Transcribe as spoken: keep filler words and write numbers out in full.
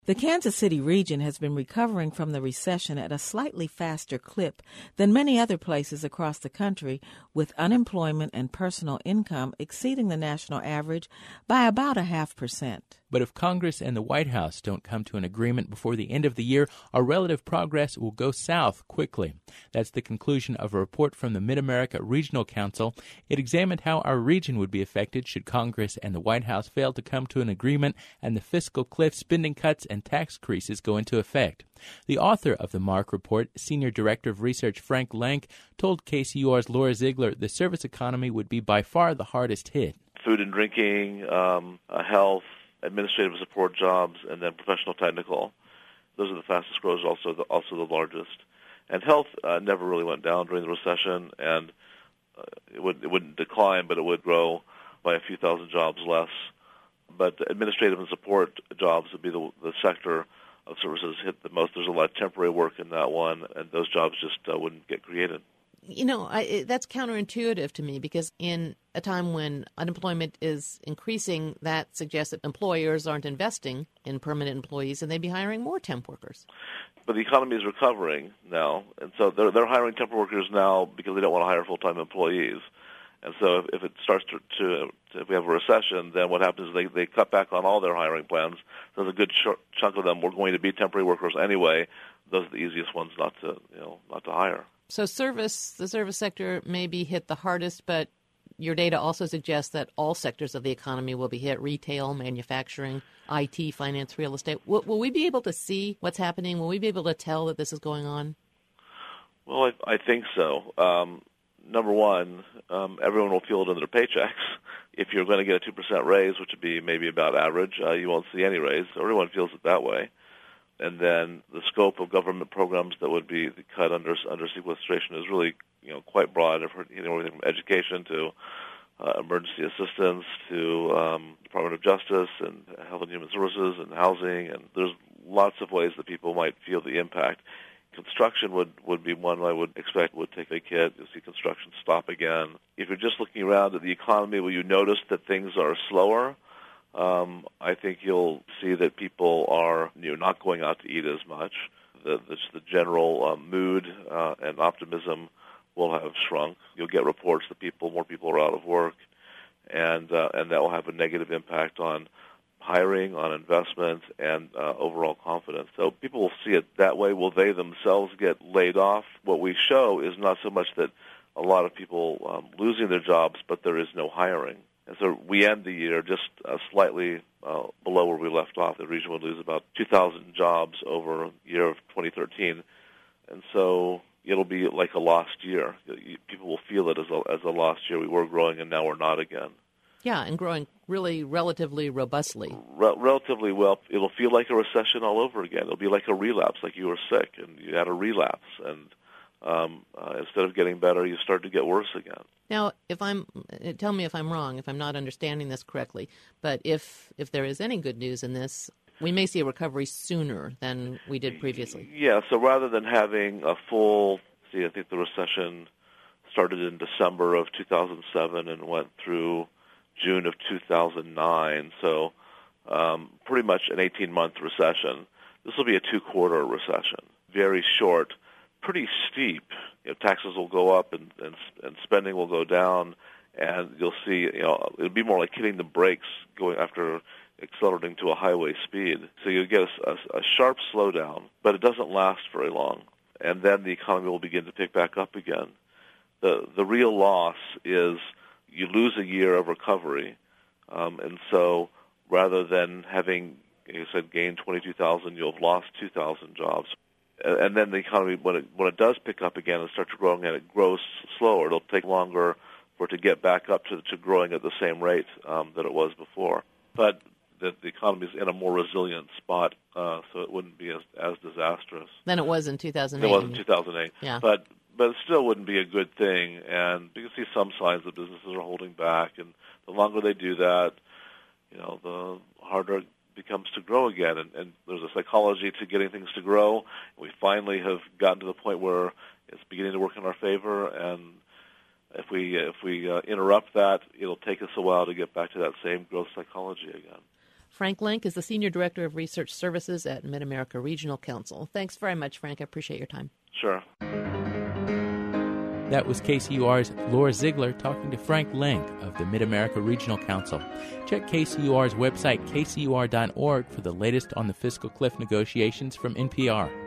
The Kansas City region has been recovering from the recession at a slightly faster clip than many other places across the country, with unemployment and personal income exceeding the national average by about a half percent. But if Congress and the White House don't come to an agreement before the end of the year, our relative progress will go south quickly. That's the conclusion of a report from the Mid-America Regional Council. It examined how our region would be affected should Congress and the White House fail to come to an agreement and the fiscal cliff, spending cuts, and tax increases go into effect. The author of the MARC report, Senior Director of Research Frank Lank, told K C U R's Laura Ziegler the service economy would be by far the hardest hit. Food and drinking, um, uh, health, administrative support jobs, and then professional technical. Those are the fastest growers, also the, also the largest. And health uh, never really went down during the recession, and uh, it, would, it wouldn't decline, but it would grow by a few thousand jobs less. But administrative and support jobs would be the, the sector of services hit the most. There's a lot of temporary work in that one, and those jobs just uh, wouldn't get created. You know, I, that's counterintuitive to me, because in a time when unemployment is increasing, that suggests that employers aren't investing in permanent employees and they'd be hiring more temp workers. But the economy is recovering now, and so they're, they're hiring temp workers now because they don't want to hire full-time employees. And so if, if it starts to, to, to, if we have a recession, then what happens is they, they cut back on all their hiring plans. So a good ch- chunk of them were going to be temporary workers anyway. Those are the easiest ones not to, you know, not to hire. So service, the service sector may be hit the hardest, but your data also suggests that all sectors of the economy will be hit: retail, manufacturing, I T, finance, real estate. Will, will we be able to see what's happening? Will we be able to tell that this is going on? Well, I, I think so. Um, number one, um, everyone will feel it in their paychecks. If you're going to get a two percent raise, which would be maybe about average, uh, you won't see any raise. Everyone feels it that way. And then the scope of government programs that would be cut under under sequestration is really, you know, quite broad. I've heard, you know, everything from education to uh, emergency assistance to um, Department of Justice and Health and Human Services and housing. And there's lots of ways that people might feel the impact. Construction would, would be one I would expect would take a hit. You'll see construction stop again. If you're just looking around at the economy, will you notice that things are slower? Um, I think you'll see that people are, you know, not going out to eat as much. The, the, the general uh, mood uh, and optimism will have shrunk. You'll get reports that people, more people are out of work, and uh, and that will have a negative impact on hiring, on investment, and uh, overall confidence. So people will see it that way. Will they themselves get laid off? What we show is not so much that a lot of people um, losing their jobs, but there is no hiring. And so we end the year just uh, slightly uh, below where we left off. The region would lose about two thousand jobs over the year of twenty thirteen. And so it'll be like a lost year. People will feel it as a, as a lost year. We were growing, and now we're not again. Yeah, and growing really relatively robustly. Re- relatively well. It'll feel like a recession all over again. It'll be like a relapse, like you were sick, and you had a relapse. And um, uh, instead of getting better, you start to get worse again. Now, if I'm, tell me if I'm wrong, if I'm not understanding this correctly, but if if there is any good news in this, we may see a recovery sooner than we did previously. Yeah, so rather than having a full, see, I think the recession started in December of two thousand seven and went through June of two thousand nine, so um, pretty much an eighteen-month recession. This will be a two-quarter recession, very short, pretty steep. You know, taxes will go up and, and and spending will go down, and you'll see, you know, it'll be more like hitting the brakes going after accelerating to a highway speed. So you'll get a, a, a sharp slowdown, but it doesn't last very long, and then the economy will begin to pick back up again. The the real loss is you lose a year of recovery, um, and so rather than having, like I said, gained twenty-two thousand, you'll have lost two thousand jobs. And then the economy, when it when it does pick up again and start to grow again, it grows slower. It'll take longer for it to get back up to, to growing at the same rate um, that it was before. But the, the economy is in a more resilient spot, uh, so it wouldn't be as, as disastrous than it was in two thousand eight. It was in two thousand eight. Yeah. But but it still wouldn't be a good thing, and you can see some signs that businesses are holding back, and the longer they do that, you know, the harder it becomes to grow again, and, and there's a psychology to getting things to grow. We finally have gotten to the point where it's beginning to work in our favor, and if we if we uh, interrupt that, it'll take us a while to get back to that same growth psychology again. Frank Lenk is the Senior Director of Research Services at Mid-America Regional Council. Thanks very much, Frank. I appreciate your time. Sure. That was K C U R's Laura Ziegler talking to Frank Lenk of the Mid-America Regional Council. Check K C U R's website, k c u r dot org, for the latest on the fiscal cliff negotiations from N P R.